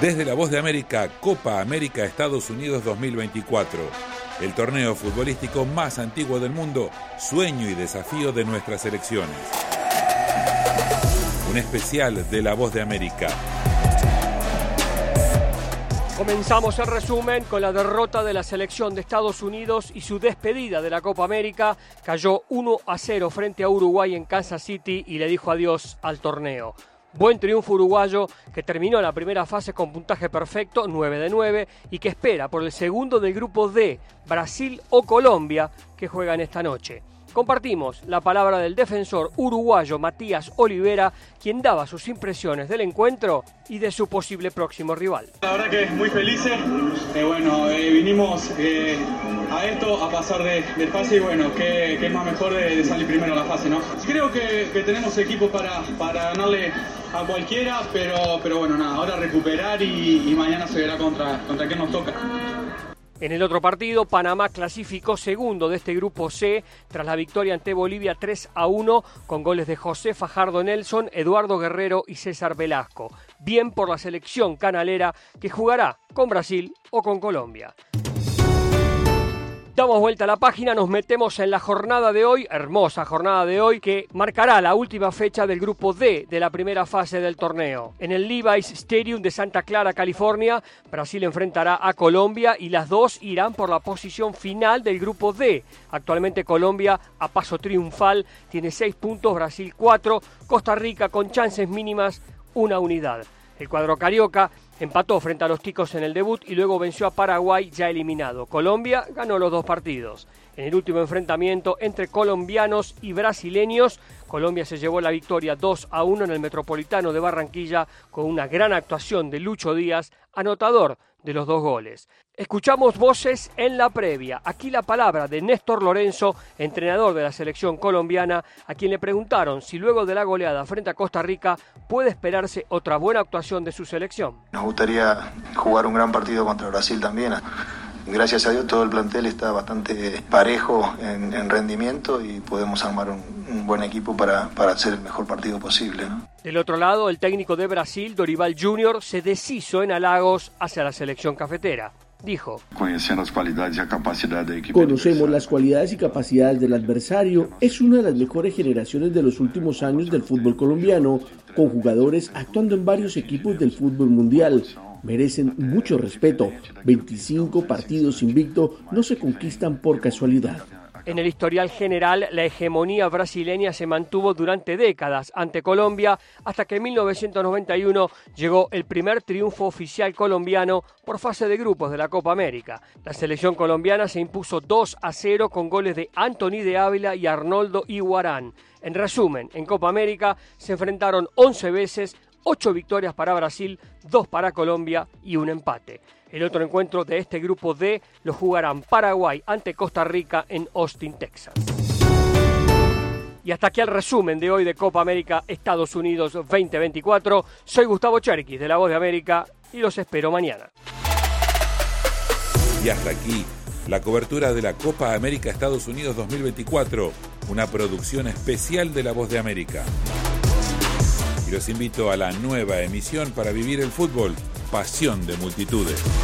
Desde La Voz de América, Copa América Estados Unidos 2024. El torneo futbolístico más antiguo del mundo, sueño y desafío de nuestras selecciones. Un especial de La Voz de América. Comenzamos el resumen con la derrota de la selección de Estados Unidos y su despedida de la Copa América. Cayó 1-0 frente a Uruguay en Kansas City y le dijo adiós al torneo. Buen triunfo uruguayo que terminó la primera fase con puntaje perfecto, 9 de 9, y que espera por el segundo del grupo D, Brasil o Colombia, que juegan esta noche. Compartimos la palabra del defensor uruguayo Matías Olivera, quien daba sus impresiones del encuentro y de su posible próximo rival. La verdad que muy felices, vinimos a esto, a pasar de fase y bueno, que es más mejor de salir primero a la fase, ¿no? Creo que tenemos equipo para ganarle a cualquiera, pero bueno, nada, ahora recuperar y mañana se verá contra quién nos toca. En el otro partido, Panamá clasificó segundo de este grupo C tras la victoria ante Bolivia 3-1 con goles de José Fajardo Nelson, Eduardo Guerrero y César Velasco. Bien por la selección canalera que jugará con Brasil o con Colombia. Damos vuelta a la página, nos metemos en la jornada de hoy, hermosa jornada de hoy, que marcará la última fecha del grupo D de la primera fase del torneo. En el Levi's Stadium de Santa Clara, California, Brasil enfrentará a Colombia y las dos irán por la posición final del grupo D. Actualmente Colombia, a paso triunfal, tiene 6 puntos, Brasil 4, Costa Rica con chances mínimas, 1 unidad. El cuadro carioca empató frente a los ticos en el debut y luego venció a Paraguay ya eliminado. Colombia ganó los 2 partidos. En el último enfrentamiento entre colombianos y brasileños, Colombia se llevó la victoria 2-1 en el Metropolitano de Barranquilla con una gran actuación de Lucho Díaz, anotador de los 2 goles. Escuchamos voces en la previa. Aquí la palabra de Néstor Lorenzo, entrenador de la selección colombiana, a quien le preguntaron si luego de la goleada frente a Costa Rica puede esperarse otra buena actuación de su selección. Nos gustaría jugar un gran partido contra Brasil también. Gracias a Dios todo el plantel está bastante parejo en rendimiento y podemos armar un buen equipo para hacer el mejor partido posible, ¿no? Del otro lado, el técnico de Brasil, Dorival Júnior, se deshizo en halagos hacia la selección cafetera. Dijo: Conocemos las cualidades y capacidades del adversario. Es una de las mejores generaciones de los últimos años del fútbol colombiano, con jugadores actuando en varios equipos del fútbol mundial. Merecen mucho respeto. 25 partidos invicto no se conquistan por casualidad. En el historial general, la hegemonía brasileña se mantuvo durante décadas ante Colombia, hasta que en 1991 llegó el primer triunfo oficial colombiano por fase de grupos de la Copa América. La selección colombiana se impuso 2-0 con goles de Anthony de Ávila y Arnoldo Iguarán. En resumen, en Copa América se enfrentaron 11 veces, 8 victorias para Brasil, 2 para Colombia y un empate. El otro encuentro de este grupo D lo jugarán Paraguay ante Costa Rica en Austin, Texas. Y hasta aquí el resumen de hoy de Copa América Estados Unidos 2024. Soy Gustavo Cherkis de La Voz de América y los espero mañana. Y hasta aquí la cobertura de la Copa América Estados Unidos 2024, una producción especial de La Voz de América. Y los invito a la nueva emisión para vivir el fútbol, pasión de multitudes.